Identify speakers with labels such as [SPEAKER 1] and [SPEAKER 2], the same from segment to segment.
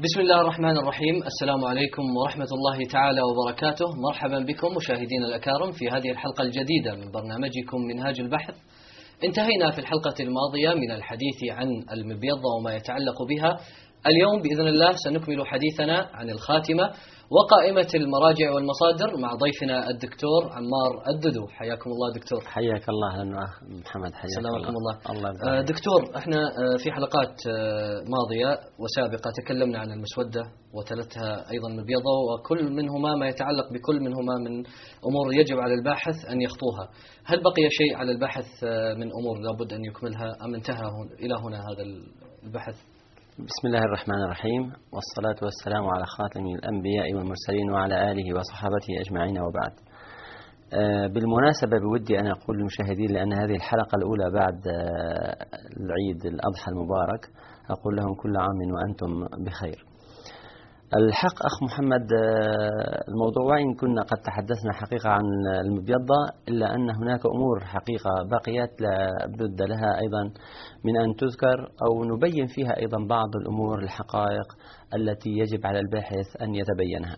[SPEAKER 1] بسم الله الرحمن الرحيم. السلام عليكم ورحمة الله تعالى وبركاته. مرحبا بكم مشاهدين الأكارم في هذه الحلقة الجديدة من برنامجكم منهاج البحث. انتهينا في الحلقة الماضية من الحديث عن المبيضة وما يتعلق بها. اليوم بإذن الله سنكمل حديثنا عن الخاتمة وقائمة المراجع والمصادر مع ضيفنا الدكتور عمار الددو. حياكم الله دكتور.
[SPEAKER 2] حياك الله أهلا محمد. حياك
[SPEAKER 1] سلامكم
[SPEAKER 2] الله.
[SPEAKER 1] دكتور، احنا في حلقات ماضية وسابقة تكلمنا عن المسودة وتلتها أيضا المبيضة، وكل منهما ما يتعلق بكل منهما من أمور يجب على الباحث أن يخطوها. هل بقي شيء على الباحث من أمور لابد أن يكملها أم انتهى إلى هنا هذا البحث؟
[SPEAKER 2] بسم الله الرحمن الرحيم، والصلاة والسلام على خاتم الأنبياء والمرسلين وعلى آله وصحابته أجمعين، وبعد. بالمناسبة بودي أن أقول للمشاهدين، لأن هذه الحلقة الأولى بعد العيد الأضحى المبارك، أقول لهم كل عام وأنتم بخير. الحق أخ محمد، الموضوع وإن كنا قد تحدثنا حقيقة عن المبيضة، إلا أن هناك أمور حقيقة بقيت لا بد لها أيضا من أن تذكر، أو نبين فيها أيضا بعض الأمور الحقائق التي يجب على الباحث أن يتبينها.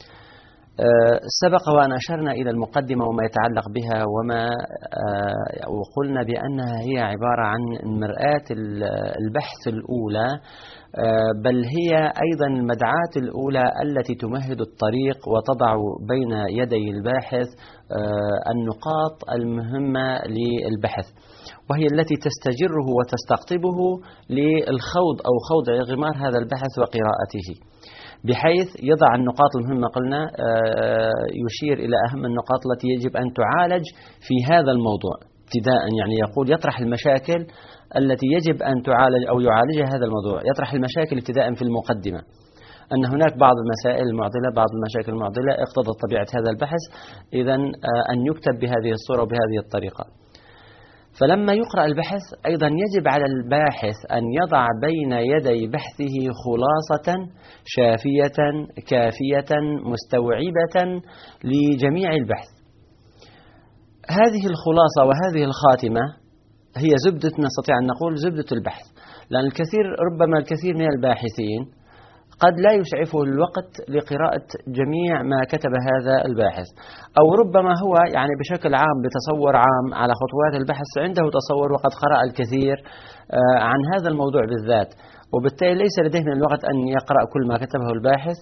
[SPEAKER 2] سبق وأن أشرنا إلى المقدمة وما يتعلق بها، وقلنا بأنها هي عبارة عن مرآة البحث الأولى، بل هي أيضا المدعاة الأولى التي تمهد الطريق وتضع بين يدي الباحث النقاط المهمة للبحث، وهي التي تستجره وتستقطبه للخوض أو خوض غمار هذا البحث وقراءته، بحيث يضع النقاط المهمة. قلنا يشير إلى أهم النقاط التي يجب أن تعالج في هذا الموضوع ابتداء، يعني يقول يطرح المشاكل التي يجب أن تعالج أو يعالجها هذا الموضوع. يطرح المشاكل ابتداء في المقدمة، أن هناك بعض المسائل المعضلة، بعض المشاكل المعضلة اقتضت طبيعة هذا البحث إذن أن يكتب بهذه الصورة وبهذه الطريقة. فلما يقرأ البحث أيضا يجب على الباحث أن يضع بين يدي بحثه خلاصة شافية كافية مستوعبة لجميع البحث. هذه الخلاصة وهذه الخاتمة هي زبدة، نستطيع أن نقول زبدة البحث، لأن ربما الكثير من الباحثين قد لا يسعفه الوقت لقراءة جميع ما كتب هذا الباحث، أو ربما هو يعني بشكل عام بتصور عام على خطوات البحث عنده تصور وقد قرأ الكثير عن هذا الموضوع بالذات، وبالتالي ليس لديه من الوقت أن يقرأ كل ما كتبه الباحث،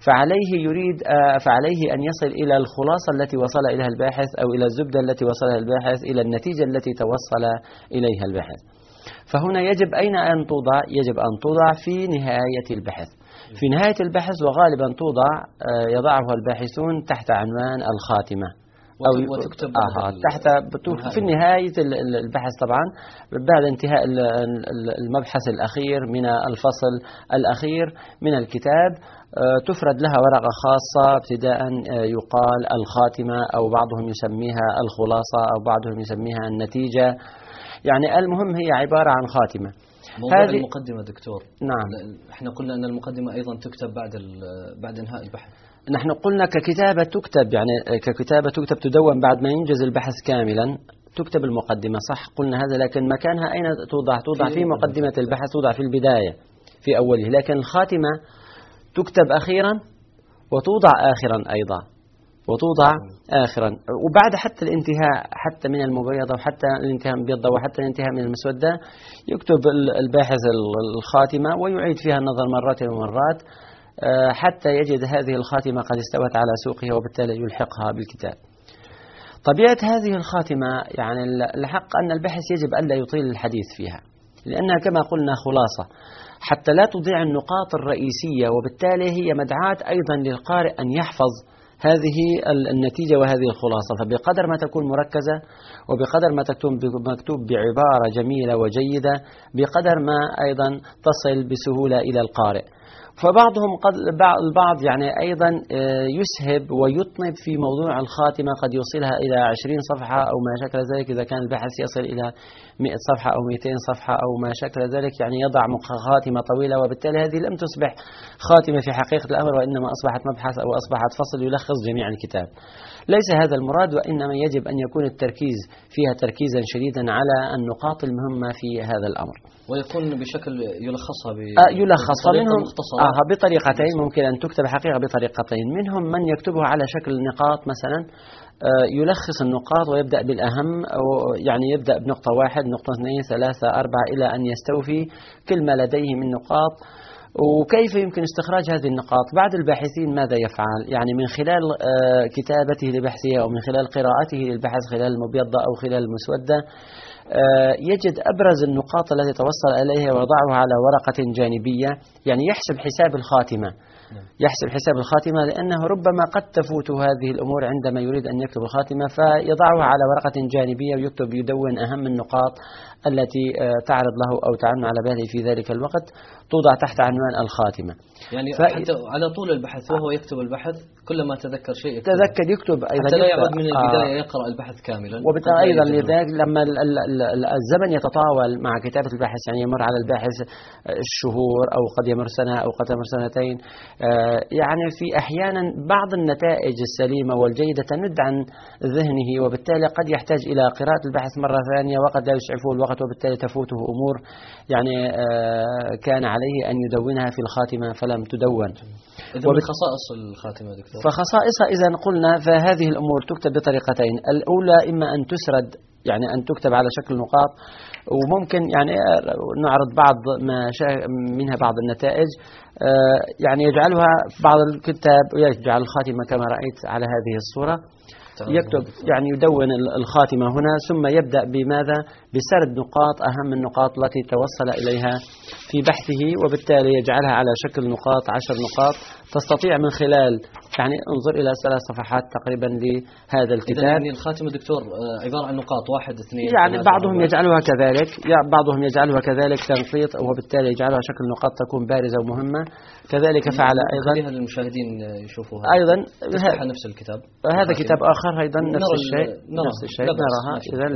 [SPEAKER 2] فعليه أن يصل إلى الخلاصة التي وصل إليها الباحث، أو إلى الزبدة التي وصلها الباحث، إلى النتيجة التي توصل إليها الباحث. فهنا يجب أين أن توضع؟ يجب أن توضع في نهاية البحث. في نهاية البحث، وغالبا يضعها الباحثون تحت عنوان الخاتمة،
[SPEAKER 1] أو وتكتب
[SPEAKER 2] في نهاية البحث طبعا، بعد انتهاء المبحث الأخير من الفصل الأخير من الكتاب، تفرد لها ورقة خاصة ابتداء يقال الخاتمة، أو بعضهم يسميها الخلاصة، أو بعضهم يسميها النتيجة. يعني المهم هي عبارة عن خاتمة.
[SPEAKER 1] موضوع المقدمة دكتور،
[SPEAKER 2] نعم،
[SPEAKER 1] احنا قلنا أن المقدمة أيضا تكتب بعد انهاء البحث.
[SPEAKER 2] نحن قلنا ككتابة تكتب، يعني ككتابة تكتب تدون بعد ما ينجز البحث كاملا، تكتب المقدمة، صح، قلنا هذا، لكن مكانها أين توضع في مقدمة البحث، توضع في البداية في أوله، لكن الخاتمة تكتب أخيرا وتوضع آخرا أيضا، وبعد حتى الانتهاء، حتى من المبيضة، وحتى الانتهاء من المبيضة، وحتى الانتهاء من المسودة، يكتب الباحث الخاتمة ويعيد فيها النظر مرات ومرات حتى يجد هذه الخاتمة قد استوت على سوقها، وبالتالي يلحقها بالكتاب. طبيعة هذه الخاتمة يعني الحق أن البحث يجب أن لا يطيل الحديث فيها، لأنها كما قلنا خلاصة، حتى لا تضيع النقاط الرئيسية، وبالتالي هي مدعاة أيضا للقارئ أن يحفظ هذه النتيجة وهذه الخلاصة. فبقدر ما تكون مركزة، وبقدر ما مكتوب بعبارة جميلة وجيدة، بقدر ما أيضا تصل بسهولة إلى القارئ. فبعضهم البعض يعني أيضا يسهب ويطنب في موضوع الخاتمة، قد يوصلها إلى 20 صفحة أو ما شكل ذلك، إذا كان البحث يصل إلى 100 صفحة أو 200 صفحة أو ما شكل ذلك، يعني يضع خاتمة طويلة، وبالتالي هذه لم تصبح خاتمة في حقيقة الأمر، وإنما أصبحت مبحث أو أصبحت فصل يلخص جميع الكتاب. ليس هذا المراد، وإنما يجب أن يكون التركيز فيها تركيزا شديدا على النقاط المهمة في هذا الأمر،
[SPEAKER 1] ويكون بشكل يلخصها
[SPEAKER 2] يلخص منهم بطريقتين، ممكن أن تكتب حقيقة بطريقتين. منهم من يكتبها على شكل نقاط مثلا، يلخص النقاط ويبدأ بالأهم، يعني يبدأ بنقطة 1 نقطة 2 3 4 إلى أن يستوفي كل ما لديه من نقاط. وكيف يمكن استخراج هذه النقاط؟ بعض الباحثين ماذا يفعل؟ يعني من خلال كتابته لبحثه أو من خلال قراءته للبحث خلال المبيضة أو خلال المسودة، يجد أبرز النقاط التي توصل إليها ويضعها على ورقة جانبية، يعني يحسب حساب الخاتمة، يحسب حساب الخاتمة، لأنه ربما قد تفوت هذه الأمور عندما يريد أن يكتب الخاتمة، فيضعها على ورقة جانبية ويكتب يدون أهم النقاط التي تعرض له أو تعن على باله في ذلك الوقت، توضع تحت عنوان الخاتمة.
[SPEAKER 1] يعني حتى على طول البحث وهو يكتب البحث كلما تذكر شيء
[SPEAKER 2] تذكر يكتب أيضا،
[SPEAKER 1] حتى لا يعود من البداية يقرأ البحث كاملا.
[SPEAKER 2] وبالتالي أيضا لذلك لما الزمن يتطاول مع كتابة البحث، يعني يمر على الباحث الشهور أو قد يمر سنة أو قد يمر سنتين، يعني في أحيانا بعض النتائج السليمة والجيدة تند عن ذهنه، وبالتالي قد يحتاج إلى قراءة البحث مرة ثانية وقد لا يسعفه الوقت، وبالتالي تفوته أمور يعني كان عليه أن يدونها في الخاتمة فلم تدون.
[SPEAKER 1] إذا من خصائص الخاتمة دكتور،
[SPEAKER 2] فخصائصها إذا قلنا فهذه الأمور تكتب بطريقتين. الأولى إما أن تسرد، يعني أن تكتب على شكل نقاط، وممكن يعني نعرض بعض ما منها بعض النتائج، يعني يجعلها بعض الكتاب يجعل الخاتمة كما رأيت على هذه الصورة، يكتب يعني يدون الخاتمة هنا، ثم يبدأ بماذا؟ بسرد نقاط أهم النقاط التي توصل إليها في بحثه، وبالتالي يجعلها على شكل نقاط 10 نقاط، تستطيع من خلال يعني انظر إلى 3 صفحات تقريبا لهذا الكتاب.
[SPEAKER 1] يعني الخاتمة دكتور عبارة عن نقاط 1 2،
[SPEAKER 2] يعني بعضهم يجعلها كذلك، بعضهم يجعلها كذلك تنقيط، وبالتالي يجعلها شكل نقاط تكون بارزة ومهمة. كذلك فعل أيضا
[SPEAKER 1] للمشاهدين يشوفوها
[SPEAKER 2] أيضا
[SPEAKER 1] نفس الكتاب.
[SPEAKER 2] هذا كتاب آخر أيضا نفس الشيء، نفس الشيء نراها.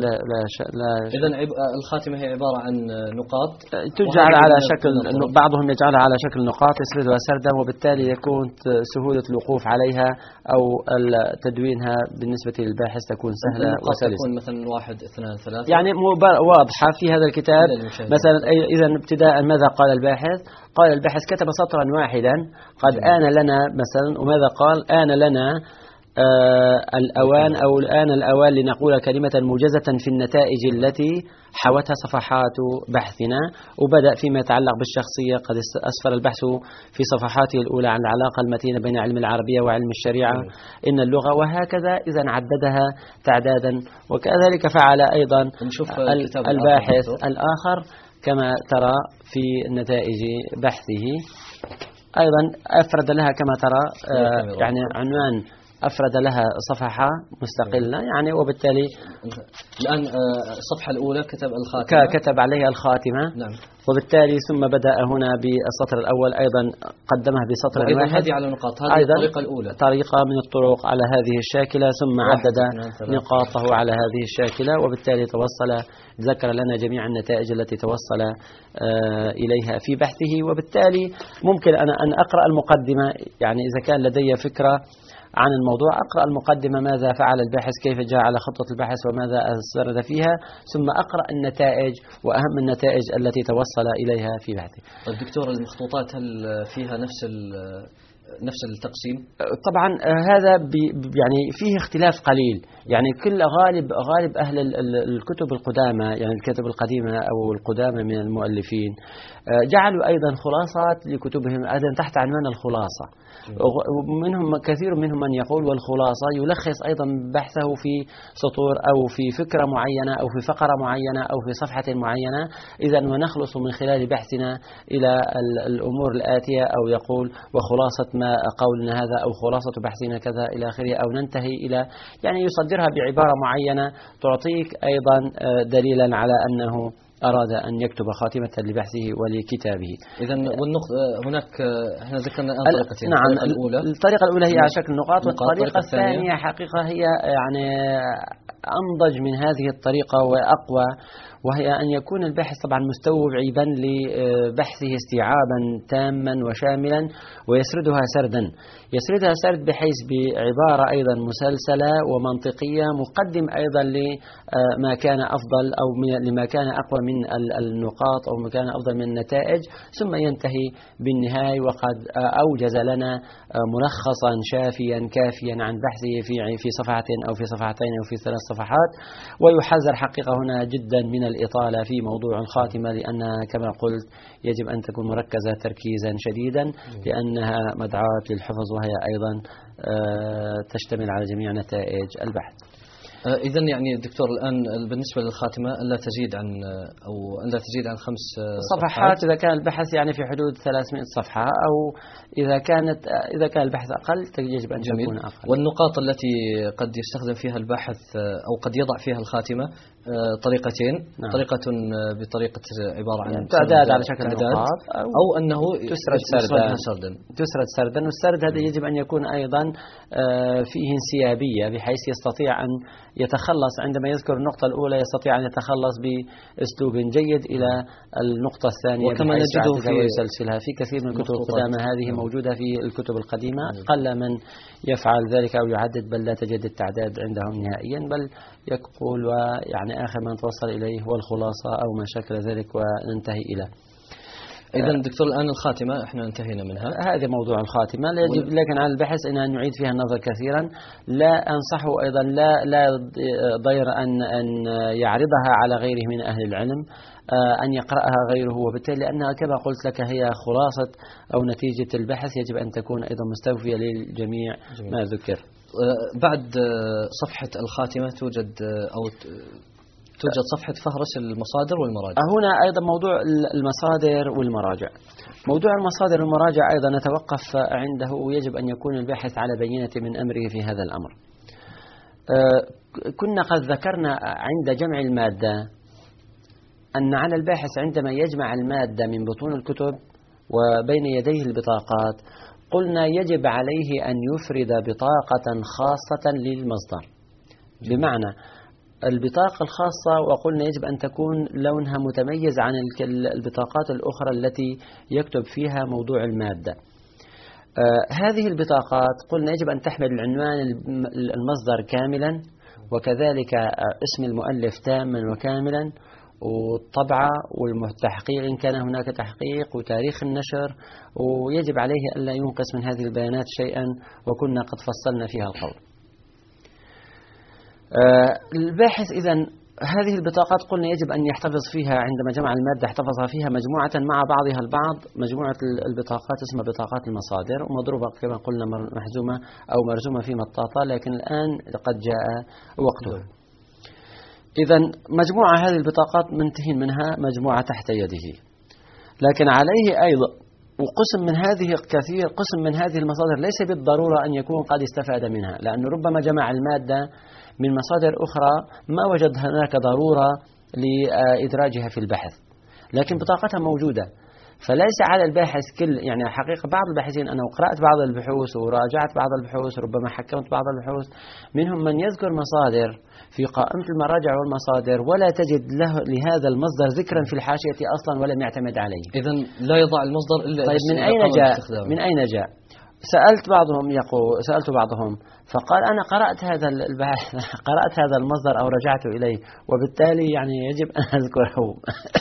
[SPEAKER 2] إذا
[SPEAKER 1] الخاتمة هي عبارة عن نقاط
[SPEAKER 2] تجعل على شكل، بعضهم يجعلها على شكل نقاط يسردها سردا، وبالتالي يكون سهولة الوقوف عليها أو تدوينها بالنسبة للباحث تكون سهلة وسلسة.
[SPEAKER 1] تكون مثلا 1 2 3
[SPEAKER 2] يعني واضحة في هذا الكتاب. مثلا إذا ابتداء ماذا قال الباحث؟ قال الباحث كتب سطرا واحدا قد آن لنا مثلا، وماذا قال؟ آن لنا الأوان أو الآن الأوان لنقول كلمة موجزة في النتائج التي حوتها صفحات بحثنا. وبدأ فيما يتعلق بالشخصية، قد أسفر البحث في صفحاته الأولى عن العلاقة المتينة بين علم العربية وعلم الشريعة إن اللغة، وهكذا إذا عددها تعدادا. وكذلك فعل أيضا الباحث الآخر كما ترى في نتائج بحثه، أيضا أفرد لها كما ترى يعني عنوان، أفرد لها صفحة مستقلة يعني، وبالتالي
[SPEAKER 1] الآن الصفحة الأولى كتب الخاتمة،
[SPEAKER 2] كتب عليها الخاتمة.
[SPEAKER 1] نعم.
[SPEAKER 2] وبالتالي ثم بدأ هنا بالسطر الأول، أيضا قدمها بسطر واحد،
[SPEAKER 1] هذه على نقاط، هذه
[SPEAKER 2] أيضا
[SPEAKER 1] الطريقة الأولى،
[SPEAKER 2] طريقة من الطرق على هذه الشاكلة، ثم عدد نقاطه على هذه الشاكلة، وبالتالي توصل ذكر لنا جميع النتائج التي توصل إليها في بحثه. وبالتالي ممكن أنا أن أقرأ المقدمة، يعني إذا كان لدي فكرة عن الموضوع أقرأ المقدمة، ماذا فعل الباحث، كيف جاء على خطة البحث وماذا أسرد فيها، ثم أقرأ النتائج وأهم النتائج التي توصل إليها في بحثه.
[SPEAKER 1] الدكتور المخطوطات هل فيها نفس التقسيم؟
[SPEAKER 2] طبعا هذا يعني فيه اختلاف قليل، يعني كل غالب أهل الكتب القدامى، يعني الكتب القديمة أو القدامى من المؤلفين جعلوا أيضا خلاصات لكتبهم أيضا تحت عنوان الخلاصة. ومنهم كثير منهم من يقول والخلاصة يلخص أيضا بحثه في سطور أو في فكرة معينة أو في فقرة معينة أو في صفحة معينة، إذا ونخلص من خلال بحثنا إلى الأمور الآتية، أو يقول وخلاصة ما قولنا هذا أو خلاصة بحثنا كذا إلى آخره، أو ننتهي إلى يعني يصدرها بعبارة معينة تعطيك أيضا دليلا على أنه أراد أن يكتب خاتمة لبحثه ولكتابه.
[SPEAKER 1] إذا هناك احنا ذكرنا طريقتين.
[SPEAKER 2] نعم،
[SPEAKER 1] الأولى
[SPEAKER 2] الطريقة الأولى هي على شكل نقاط، والطريقة الثانية حقيقة هي يعني أنضج من هذه الطريقة وأقوى، وهي أن يكون الباحث طبعا مستوعبا لبحثه استيعابا تاما وشاملا، ويسردها يسردها سرد بحيث بعبارة أيضا مسلسلة ومنطقية، مقدم أيضا لما كان أفضل أو لما كان أقوى من النقاط أو ما كان أفضل من النتائج، ثم ينتهي بالنهاية وقد أوجز لنا ملخصا شافيا كافيا عن بحثه في صفحة أو في صفحتين أو في 3 صفحات. ويحذر حقيقة هنا جدا من الإطالة في موضوع الخاتمة، لأنها كما قلت يجب أن تكون مركزة تركيزا شديدا، لأنها مدعاة للحفظ، وهي أيضا تشتمل على جميع نتائج البحث.
[SPEAKER 1] إذن يعني دكتور الآن بالنسبة للخاتمة ألا تزيد عن 5
[SPEAKER 2] صفحات إذا كان البحث يعني في حدود 300 صفحة، أو إذا كان البحث أقل يجب أن تكون أقل.
[SPEAKER 1] والنقاط التي قد يستخدم فيها الباحث أو قد يضع فيها الخاتمة طريقتين. نعم. طريقة بطريقة عبارة عن
[SPEAKER 2] تعداد على شكل نقاط،
[SPEAKER 1] أو أنه
[SPEAKER 2] تسرد سردا. والسرد هذا يجب أن يكون أيضا فيه انسيابية، بحيث يستطيع أن يتخلص عندما يذكر النقطة الأولى يستطيع أن يتخلص بأسلوب جيد إلى النقطة الثانية،
[SPEAKER 1] وكما نجده في
[SPEAKER 2] ويسلسلها في كثير من الكتب القدامى. هذه موجودة في الكتب القديمة، قل من يفعل ذلك أو يعدد، بل لا تجد التعداد عندهم نهائيا، بل يقول ويعني آخر ما نتوصل إليه هو الخلاصة أو ما شكل ذلك وننتهي إليه.
[SPEAKER 1] إذن دكتور الآن الخاتمة احنا انتهينا منها.
[SPEAKER 2] هذا موضوع الخاتمة، لكن على البحث أن نعيد فيها النظر كثيرا. لا أنصحه أيضا لا ضير أن يعرضها على غيره من أهل العلم، أن يقرأها غيره، وبالتالي لأنها كما قلت لك هي خلاصة أو نتيجة البحث، يجب أن تكون أيضا مستوفية للجميع ما ذكر.
[SPEAKER 1] بعد صفحة الخاتمة توجد صفحة فهرس المصادر والمراجع.
[SPEAKER 2] هنا أيضا موضوع المصادر والمراجع. موضوع المصادر والمراجع أيضا نتوقف عنده، ويجب أن يكون الباحث على بينة من أمره في هذا الأمر. كنا قد ذكرنا عند جمع المادة أن على الباحث عندما يجمع المادة من بطون الكتب وبين يديه البطاقات، قلنا يجب عليه أن يفرد بطاقة خاصة للمصدر. بمعنى البطاقة الخاصة، وقلنا يجب أن تكون لونها متميز عن البطاقات الأخرى التي يكتب فيها موضوع المادة. هذه البطاقات قلنا يجب أن تحمل العنوان المصدر كاملا، وكذلك اسم المؤلف تاما وكاملا، والطبعة والتحقيق إن كان هناك تحقيق، وتاريخ النشر، ويجب عليه ألا ينقص من هذه البيانات شيئا، وكنا قد فصلنا فيها القول. الباحث إذن هذه البطاقات قلنا يجب أن يحتفظ فيها عندما جمع المادة، احتفظها فيها مجموعة مع بعضها البعض. مجموعة البطاقات اسمها بطاقات المصادر، ومضروبة كما قلنا محزومة أو مرزومة في مطاطة، لكن الآن قد جاء وقته. إذن مجموعة هذه البطاقات منتهين منها مجموعة تحت يده، لكن عليه أيضا وقسم من هذه المصادر ليس بالضرورة أن يكون قد استفاد منها، لأنه ربما جمع المادة من مصادر أخرى ما وجد هناك ضرورة لإدراجها في البحث، لكن بطاقتها موجودة. فليس على الباحث يعني حقيقة بعض الباحثين، أنا قرأت بعض البحوث وراجعت بعض البحوث، ربما حكمت بعض البحوث، منهم من يذكر مصادر في قائمة المراجع والمصادر ولا تجد لهذا المصدر ذكرا في الحاشية أصلا ولم يعتمد عليه.
[SPEAKER 1] إذن لا يضع المصدر إلا
[SPEAKER 2] طيب من أين جاء؟ سألت بعضهم فقال أنا قرأت هذا المصدر أو رجعت إليه، وبالتالي يعني يجب أن أذكره.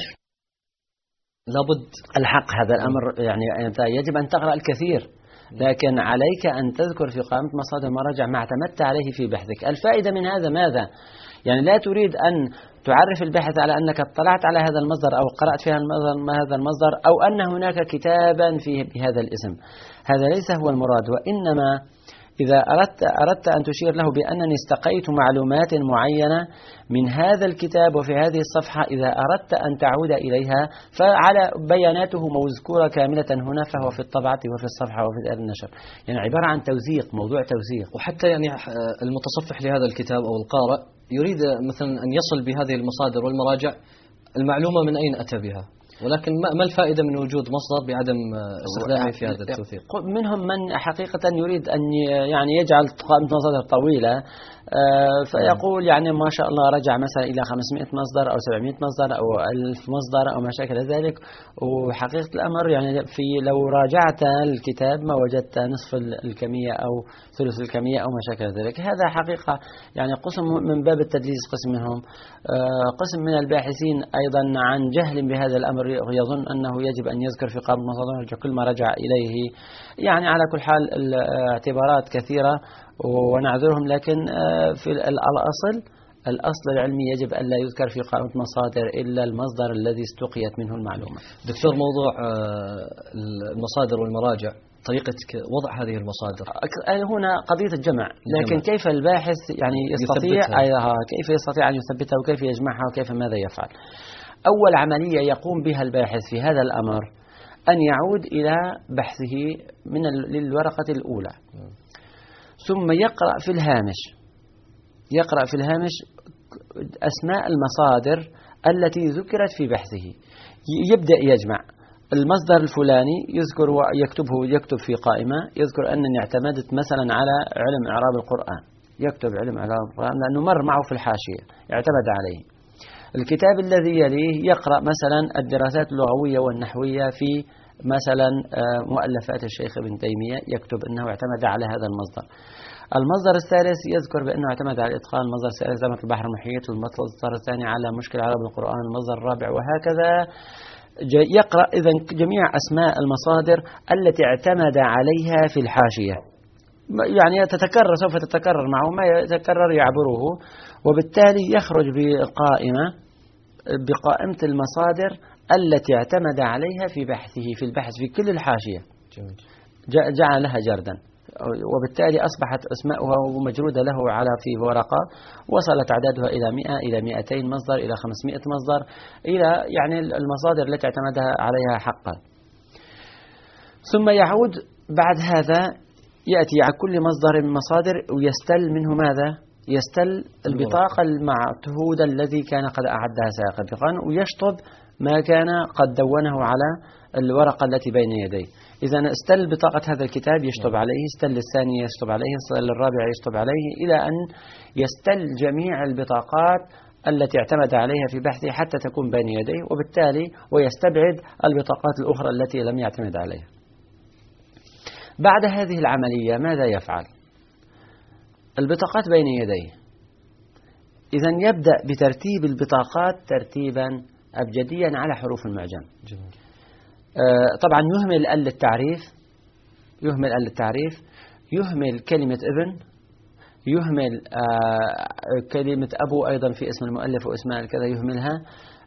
[SPEAKER 1] لابد
[SPEAKER 2] الحق هذا الأمر، يعني أنت يجب أن تقرأ الكثير، لكن عليك أن تذكر في قائمة مصادر المراجع ما اعتمدت عليه في بحثك. الفائدة من هذا ماذا؟ يعني لا تريد أن تعرف الباحث على أنك اطلعت على هذا المصدر أو قرأت في هذا المصدر، أو أن هناك كتابا فيه بهذا الاسم. هذا ليس هو المراد، وإنما إذا أردت أن تشير له بأنني استقيت معلومات معينة من هذا الكتاب وفي هذه الصفحة، إذا أردت أن تعود إليها فعلى بياناته مذكورة كاملة هنا، فهو في الطبعة وفي الصفحة وفي النشر. يعني عبارة عن توثيق، موضوع توثيق.
[SPEAKER 1] وحتى يعني المتصفح لهذا الكتاب أو القارئ يريد مثلا أن يصل بهذه المصادر والمراجع المعلومة من أين أتى بها، ولكن ما الفائدة من وجود مصدر بعدم استخدامه في هذا التوثيق؟
[SPEAKER 2] منهم من حقيقة يريد أن يعني يجعل قائمة مصادر طويلة، فيقول يعني ما شاء الله رجع مثلا إلى 500 مصدر أو 700 مصدر أو 1000 مصدر أو ما شاكل ذلك. وحقيقة الأمر يعني لو راجعت الكتاب ما وجدت نصف الكمية أو ثلث الكمية أو ما شاكل ذلك. هذا حقيقة يعني قسم من باب التدليس، قسم منهم. قسم من الباحثين أيضا عن جهل بهذا الأمر يظن أنه يجب أن يذكر في قائمة مصادر كل ما رجع إليه. يعني على كل حال الاعتبارات كثيرة ونعذرهم، لكن في الأصل العلمي يجب أن لا يذكر في قائمة مصادر إلا المصدر الذي استقيت منه المعلومة.
[SPEAKER 1] دكتور، موضوع المصادر والمراجع، طريقة وضع هذه المصادر
[SPEAKER 2] هنا قضية الجمع، لكن كيف الباحث يعني يستطيع كيف يستطيع أن يثبتها وكيف يجمعها وكيف ماذا يفعل؟ أول عملية يقوم بها الباحث في هذا الأمر أن يعود إلى بحثه من للورقة الأولى، ثم يقرأ في الهامش أسماء المصادر التي ذكرت في بحثه. يبدأ يجمع المصدر الفلاني، يكتب في قائمة، يذكر أنني اعتمدت مثلا على علم إعراب القرآن، يكتب علم إعراب القرآن لأنه مر معه في الحاشية اعتمد عليه. الكتاب الذي يليه يقرأ مثلا الدراسات اللغوية والنحوية في مثلا مؤلفات الشيخ ابن تيمية، يكتب أنه اعتمد على هذا المصدر. المصدر الثالث يذكر بأنه اعتمد على الإتقان. المصدر الثالث زمن البحر المحيط. المصدر الثاني على مشكل عرب القرآن. المصدر الرابع وهكذا. يقرأ إذن جميع أسماء المصادر التي اعتمد عليها في الحاشية، يعني سوف تتكرر معه، ما يتكرر يعبره، وبالتالي يخرج بقائمة المصادر التي اعتمد عليها في بحثه في البحث في كل الحاشية، جعل لها جردا، وبالتالي أصبحت أسماؤها مجرودة له في ورقة، وصلت عددها إلى 100 إلى 200 مصدر إلى 500 مصدر، إلى يعني المصادر التي اعتمدها عليها حقا. ثم يعود بعد هذا يأتي على كل مصدر من مصادر ويستل منه ماذا؟ يستل البطاقة المعهودة الذي كان قد أعدها سابقا، ويشطب ما كان قد دونه على الورقة التي بين يديه. إذا استل بطاقة هذا الكتاب يشطب عليه، استل الثاني يشطب عليه، استل الرابع يشطب عليه، إلى أن يستل جميع البطاقات التي اعتمد عليها في بحثه حتى تكون بين يديه، وبالتالي ويستبعد البطاقات الأخرى التي لم يعتمد عليها. بعد هذه العملية ماذا يفعل؟ البطاقات بين يديه، إذا يبدأ بترتيب البطاقات ترتيبا أبجديا على حروف المعجم. طبعا يهمل التعريف، يهمل كلمة ابن، يهمل كلمة أبو أيضا في اسم المؤلف واسماء كذا يهملها،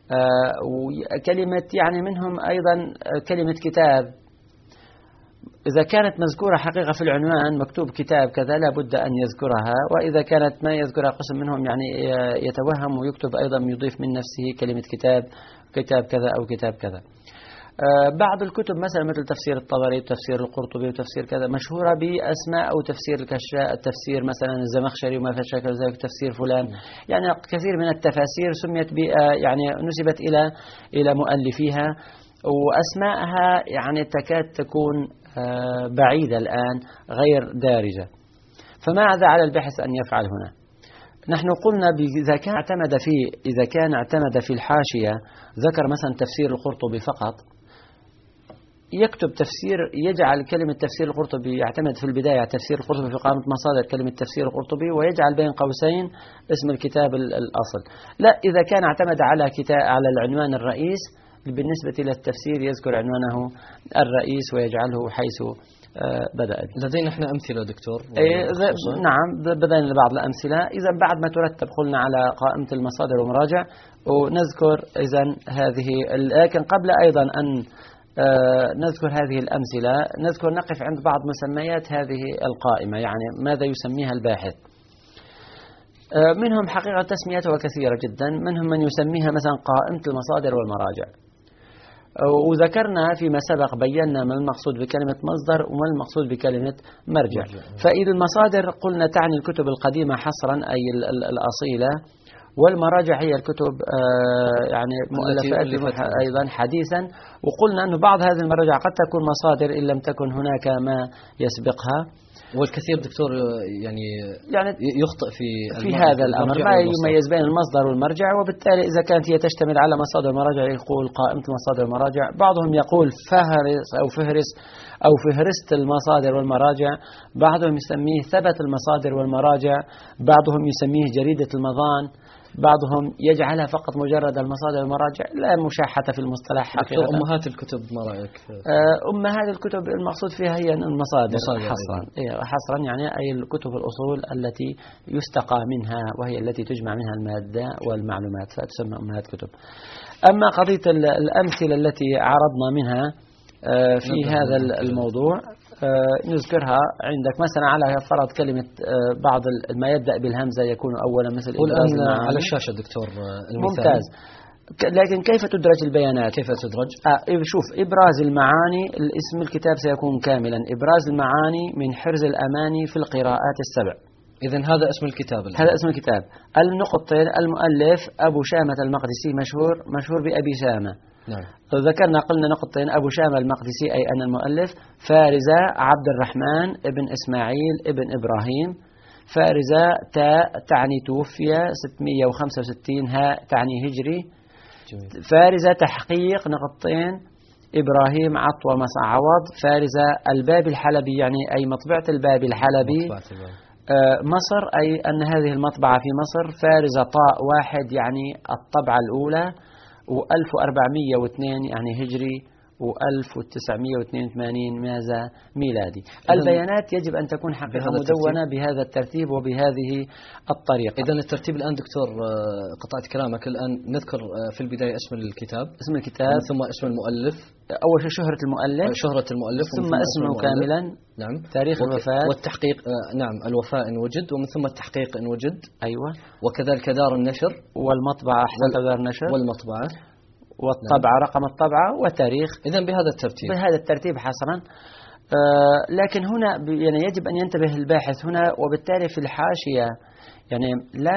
[SPEAKER 2] وكلمة يعني منهم أيضا كلمة كتاب إذا كانت مذكورة حقيقة في العنوان مكتوب كتاب كذا لا بد أن يذكرها، وإذا كانت ما يذكرها قسم منهم يعني يتوهم ويكتب أيضا يضيف من نفسه كلمة كتاب كذا أو كتاب كذا. بعض الكتب مثلا مثل تفسير الطبري وتفسير القرطبي وتفسير كذا مشهورة بأسماء، أو تفسير الكشاء، التفسير مثلا الزمخشري وما فشاكل ذلك، تفسير فلان، يعني كثير من التفاسير سميت يعني نسبت إلى مؤلفيها، وأسماءها يعني تكاد تكون بعيدة الآن غير دارجة. فماذا على الباحث أن يفعل هنا؟ نحن قلنا إذا كان اعتمد في الحاشية ذكر مثلا تفسير القرطبي فقط، يكتب تفسير، يجعل كلمة تفسير القرطبي، يعتمد في البداية تفسير القرطبي في قائمة مصادر كلمة تفسير القرطبي، ويجعل بين قوسين اسم الكتاب الأصل. لا، إذا كان اعتمد على العنوان الرئيس بالنسبة إلى التفسير يذكر عنوانه الرئيس ويجعله حيث بدأ.
[SPEAKER 1] لدينا احنا أمثلة دكتور.
[SPEAKER 2] نعم، بدأنا بعض الأمثلة. إذا بعد ما ترتب قلنا على قائمة المصادر ومراجع، ونذكر إذن هذه، لكن قبل أيضا أن نذكر هذه الأمثلة نقف عند بعض مسميات هذه القائمة، يعني ماذا يسميها الباحث. منهم حقيقة تسميتها كثيرة جدا، منهم من يسميها مثلا قائمة المصادر والمراجع. وذكرنا فيما سبق بينا ما المقصود بكلمة مصدر وما المقصود بكلمة مرجع. فإذا المصادر قلنا تعني الكتب القديمة حصرا أي الأصيلة، والمراجع هي الكتب يعني مؤلفات أيضا حديثا. وقلنا أن بعض هذه المراجع قد تكون مصادر إن لم تكن هناك ما يسبقها.
[SPEAKER 1] والكثير دكتور يعني يخطئ في
[SPEAKER 2] هذا الأمر، ما يميز بين المصدر والمرجع. وبالتالي إذا كانت هي تشتمل على مصادر المراجع يقول قائمة المصادر والمراجع، بعضهم يقول فهرست المصادر والمراجع، بعضهم يسميه ثبت المصادر والمراجع، بعضهم يسميه جريدة المضان، بعضهم يجعلها فقط مجرد المصادر والمراجع. لا مشاحة في المصطلح حقيقة.
[SPEAKER 1] أمهات الكتب ما رأيك؟
[SPEAKER 2] أمهات الكتب المقصود فيها هي المصادر حصرا يعني أي الكتب الأصول التي يستقى منها وهي التي تجمع منها المادة والمعلومات فتسمى أمهات كتب. أما قضية الأمثلة التي عرضنا منها في هذا الموضوع نذكرها عندك. مثلا على فرض كلمة بعض ما يبدأ بالهمزة يكون أولا مثل
[SPEAKER 1] الآن على الشاشة دكتور المثال.
[SPEAKER 2] ممتاز. لكن كيف تدرج البيانات؟
[SPEAKER 1] كيف تدرج؟
[SPEAKER 2] شوف، إبراز المعاني، الاسم الكتاب سيكون كاملا إبراز المعاني من حرز الأماني في القراءات السبع.
[SPEAKER 1] إذن هذا اسم الكتاب.
[SPEAKER 2] هذا اسم الكتاب. النقطتين المؤلف أبو شامة المقدسي مشهور بأبي شامة.
[SPEAKER 1] نعم.
[SPEAKER 2] قلنا نقطتين أبو شامة المقدسي أي أن المؤلف. فارزة عبد الرحمن ابن إسماعيل ابن إبراهيم. فارزة تاء تعني توفي 665 هاء تعني هجري. جميل. فارزة تحقيق نقطتين إبراهيم عطوة عوض. فارزة الباب الحلبي يعني أي مطبعة الباب الحلبي. مصر أي أن هذه المطبعة في مصر. فارزة طاء واحد يعني الطبعة الأولى. و1402 يعني هجري و1982 ماذا ميلادي. البيانات يجب أن تكون حقيقة مدونة بهذا الترتيب وبهذه الطريقة.
[SPEAKER 1] إذن الترتيب الآن دكتور قطعت كلامك، الآن نذكر في البداية اسم الكتاب ثم اسم المؤلف.
[SPEAKER 2] أول شيء شهرة المؤلف
[SPEAKER 1] ثم
[SPEAKER 2] اسمه كاملا.
[SPEAKER 1] نعم.
[SPEAKER 2] تاريخ الوفاة
[SPEAKER 1] والتحقيق. نعم. الوفاة إن وجد، ومن ثم التحقيق إن وجد.
[SPEAKER 2] أيوة.
[SPEAKER 1] وكذلك دار النشر
[SPEAKER 2] والمطبعة أحسن دار النشر
[SPEAKER 1] والمطبعة
[SPEAKER 2] والطبعة. نعم. رقم الطبعة وتاريخ.
[SPEAKER 1] إذن بهذا الترتيب
[SPEAKER 2] حسنا. لكن هنا يعني يجب أن ينتبه الباحث هنا، وبالتالي في الحاشية يعني لا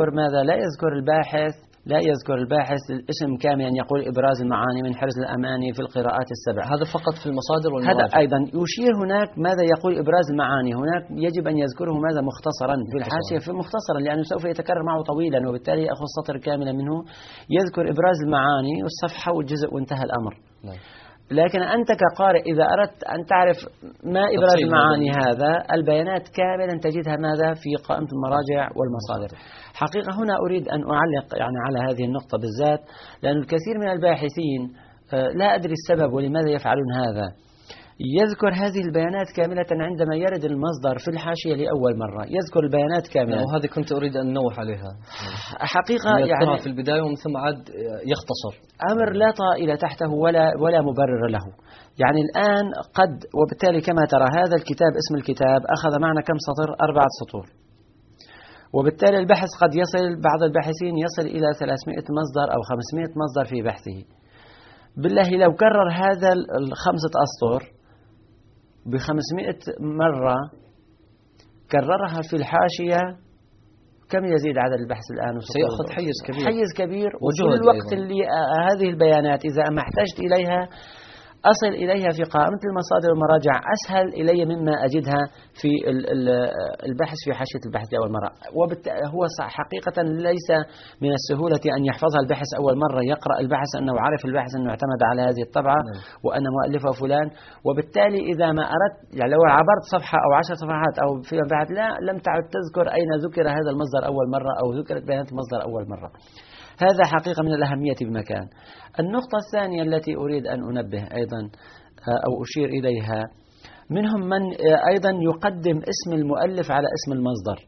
[SPEAKER 2] يذكر الباحث الاسم كاملا يقول إبراز المعاني من حرز الأماني في القراءات السبع.
[SPEAKER 1] هذا فقط في المصادر والمراجع.
[SPEAKER 2] هذا أيضا يشير هناك ماذا يقول إبراز المعاني. هناك يجب أن يذكره ماذا مختصرا في الحاشية مختصرا لأنه سوف يتكرر معه طويلا، وبالتالي يأخذ سطر كاملا منه يذكر إبراز المعاني والصفحة والجزء وانتهى الأمر. نعم. لكن أنت كقارئ إذا أردت أن تعرف ما إبراز المعاني هذا البيانات كاملا تجدها ماذا في قائمة المراجع والمصادر. حقيقة هنا أريد أن أعلق يعني على هذه النقطة بالذات، لأن الكثير من الباحثين لا أدري السبب ولماذا يفعلون هذا. يذكر هذه البيانات كاملة عندما يرد المصدر في الحاشية لأول مرة يذكر البيانات كاملة.
[SPEAKER 1] وهذه كنت أريد أن نوح عليها
[SPEAKER 2] حقيقة يعني
[SPEAKER 1] في البداية ومن ثم عاد يختصر.
[SPEAKER 2] أمر لا طائل تحته ولا مبرر له. يعني الآن وبالتالي كما ترى هذا الكتاب اسم الكتاب أخذ معنا كم سطر؟ 4 سطور. وبالتالي البحث قد يصل بعض الباحثين يصل إلى 300 مصدر أو 500 مصدر في بحثه. بالله لو كرر هذا 5 أسطر ب500 مرة كررها في في كم يزيد عدد البحث الآن؟
[SPEAKER 1] سيأخذ
[SPEAKER 2] حيز كبير وكل الوقت اللي هذه البيانات إذا ما احتجت إليها أصل إليها في قائمة المصادر والمراجع أسهل إلي مما أجدها في البحث في حاشية البحث أول مرة. هو حقيقة ليس من السهولة أن يحفظها البحث أول مرة، يقرأ البحث أنه عارف البحث أنه اعتمد على هذه الطبعة وأن مؤلفه فلان. وبالتالي إذا ما أردت يعني لو عبرت صفحة أو 10 صفحات أو في بعد لم تعد تذكر أين ذكر هذا المصدر أول مرة أو ذكرت بيانات المصدر أول مرة. هذا حقيقة من الأهمية بمكان. النقطة الثانية التي أريد أن أنبه أيضا أو أشير إليها، منهم من أيضا يقدم اسم المؤلف على اسم المصدر.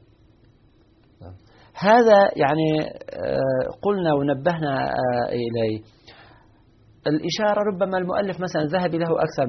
[SPEAKER 2] هذا يعني قلنا ونبهنا إليه. الإشارة ربما المؤلف مثلا ذهبي له أكثر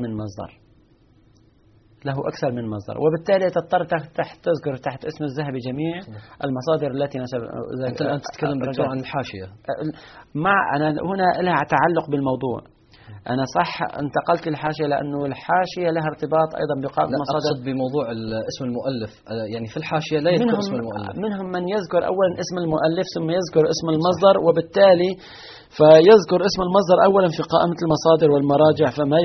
[SPEAKER 2] من مصدر وبالتالي تضطر تذكر تحت اسم الذهبي جميع المصادر التي نسب.
[SPEAKER 1] أنت الآن تتكلم دكتور عن الحاشية.
[SPEAKER 2] أنا هنا لها تعلق بالموضوع. أنا صح انتقلت للحاشية لأنه الحاشية لها ارتباط أيضا بقائمة المصادر.
[SPEAKER 1] أقصد بموضوع اسم المؤلف، يعني في الحاشية لا يذكر اسم المؤلف.
[SPEAKER 2] منهم من يذكر أولا اسم المؤلف ثم يذكر اسم المصدر، وبالتالي فيذكر اسم المصدر أولا في قائمة المصادر والمراجع، فما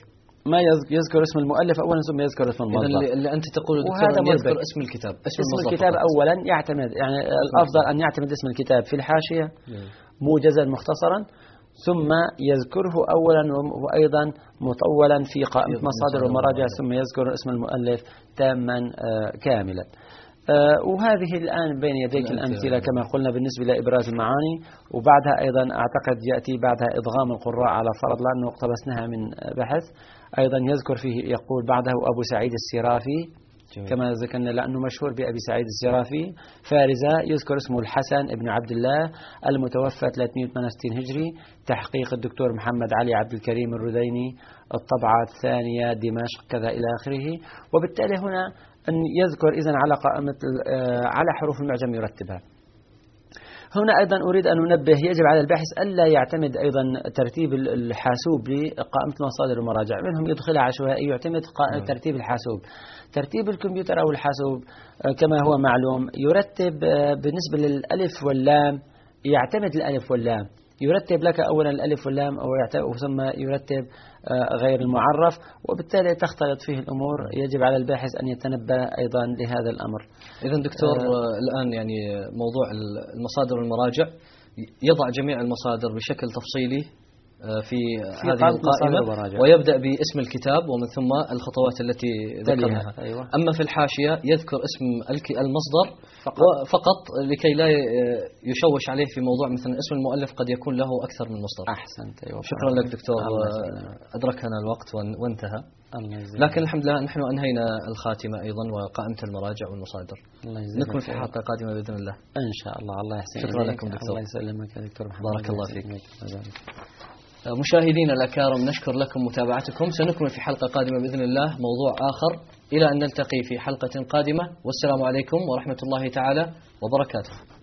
[SPEAKER 2] يذكر اسم المؤلف أولا ثم يذكر اسم المصدر.
[SPEAKER 1] اللي أنت تقول دكتور أن يذكر اسم الكتاب، اسم
[SPEAKER 2] الكتاب أولا يعتمد، يعني الأفضل أن يعتمد اسم الكتاب في الحاشية موجزا مختصرا، ثم يذكره أولا وأيضا مطولا في قائمة مصادر ومراجع، ثم يذكر اسم المؤلف تاما كاملا. وهذه الآن بين يديك الأمثلة كما قلنا بالنسبة لإبراز المعاني، وبعدها أيضا أعتقد يأتي بعدها إدغام القراء على فرض لأنه اقتبسناها من بحث. أيضا يذكر فيه يقول بعده أبو سعيد السرافي كما ذكرنا لأنه مشهور بأبي سعيد السرافي. فارزة يذكر اسمه الحسن ابن عبد الله المتوفى 368 هجري، تحقيق الدكتور محمد علي عبد الكريم الرديني، الطبعة الثانية دمشق كذا إلى آخره. وبالتالي هنا أن يذكر إذن على قائمة على حروف المعجم يرتبها. هنا أيضا أريد أن أنبه يجب على الباحث ألا يعتمد أيضا ترتيب الحاسوب لقائمة المصادر والمراجع، منهم يدخلها عشوائي يعتمد ترتيب الحاسوب. ترتيب الكمبيوتر أو الحاسوب كما هو معلوم يرتب بالنسبة للألف واللام، يعتمد الألف واللام، يرتب لك أولا الألف واللام ثم يرتب غير المعرف، وبالتالي تختلط فيه الأمور. يجب على الباحث أن يتنبه أيضا لهذا الأمر.
[SPEAKER 1] إذن دكتور الآن يعني موضوع المصادر والمراجع يضع جميع المصادر بشكل تفصيلي في هذه القائمة، ويبدأ باسم الكتاب ومن ثم الخطوات التي ذكرناها.
[SPEAKER 2] أيوة.
[SPEAKER 1] أما في الحاشية يذكر اسم المصدر فقط لكي لا يشوش عليه في موضوع مثلا اسم المؤلف قد يكون له أكثر من مصدر.
[SPEAKER 2] أحسنت. أيوة.
[SPEAKER 1] شكرا لك دكتور، أدركنا الوقت وانتهى، لكن الحمد لله نحن أنهينا الخاتمة أيضا وقائمة المراجع والمصادر. نكون في حلقة قادمة بإذن الله
[SPEAKER 2] إن شاء الله. الله يحسن.
[SPEAKER 1] شكرا لكم دكتور.
[SPEAKER 2] الله يسلمك يا دكتور محمد.
[SPEAKER 1] بارك الله فيك. مشاهدينا الأكارم نشكر لكم متابعتكم، سنكمل في حلقة قادمة بإذن الله موضوع آخر، إلى أن نلتقي في حلقة قادمة، والسلام عليكم ورحمة الله تعالى وبركاته.